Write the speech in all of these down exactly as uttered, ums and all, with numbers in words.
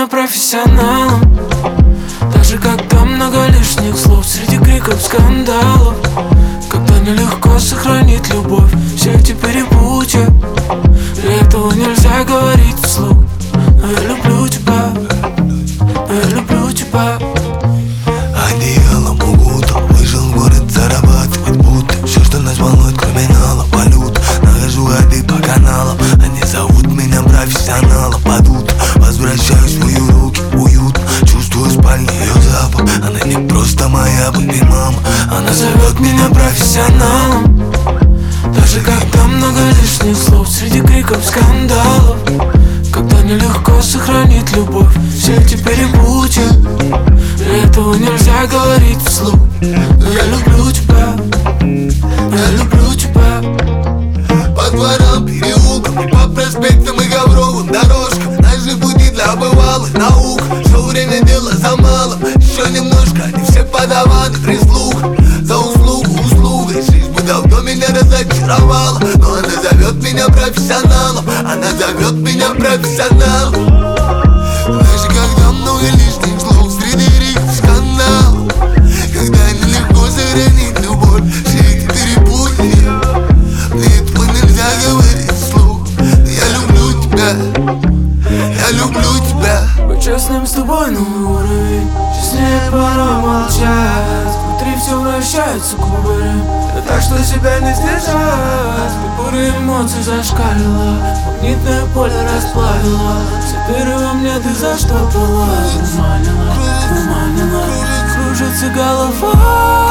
меня профессионалом, даже когда много лишних слов среди криков, скандалов. Когда нелегко сохранить любовь, все эти перепутья, и этого нельзя говорить вслух. Но я люблю тебя, но я люблю тебя. Одеялом укутал, вышел в город зарабатывать, будто все, что нас волнует, криминала, валют. Нахожу ходы по каналам, они зовут меня профессионалом. Под утро возвращаюсь в свои руки, уют. Чувствую в спальне ее запах, она не просто моя бэби мама. Она зовет меня профессионалом, даже когда много лишних слов среди криков, скандалов. Когда нелегко сохранить любовь, все эти перепутья, и этого нельзя говорить вслух. Но я люблю тебя, я люблю тебя. По дворам, переулкам, и по проспектам и ковровым дорожкам, наши пути для обывалых наук. Все время дело за малым, еще немножко, они все подаваны, прислуга. За услугу услугой, жизнь бы давно меня разочаровала. Но она зовет меня профессионалом, она зовет меня профессионалом. Даже когда много лишних слов среди рифов, скандалов. Когда нелегко сохранить любовь, все эти перепутья, мне этого нельзя говорить вслух. Но я люблю тебя, я люблю тебя. Быть честным с тобой новый уровень, честнее порой молчать. Внутри все вращается кубарем, да так что себя не сдержать. Буря эмоций зашкалила, магнитное поле расплавила. Все дыры во мне ты заштопала, заманила, заманила. Кружится голова,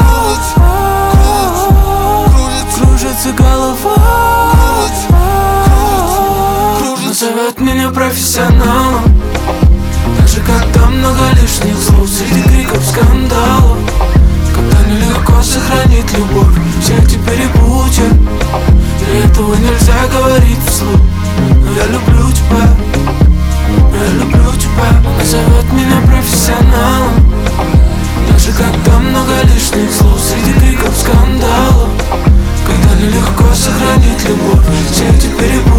кружится голова. Она зовет меня профессионалом, даже когда много лишних слов среди криков, скандалов. Когда нелегко сохранить любовь, все эти перепутья, и этого нельзя говорить вслух. Но я люблю тебя, я люблю тебя. Она зовет меня профессионалом, даже когда много лишних слов среди криков, скандалов. Когда нелегко сохранить любовь, все эти перепутья,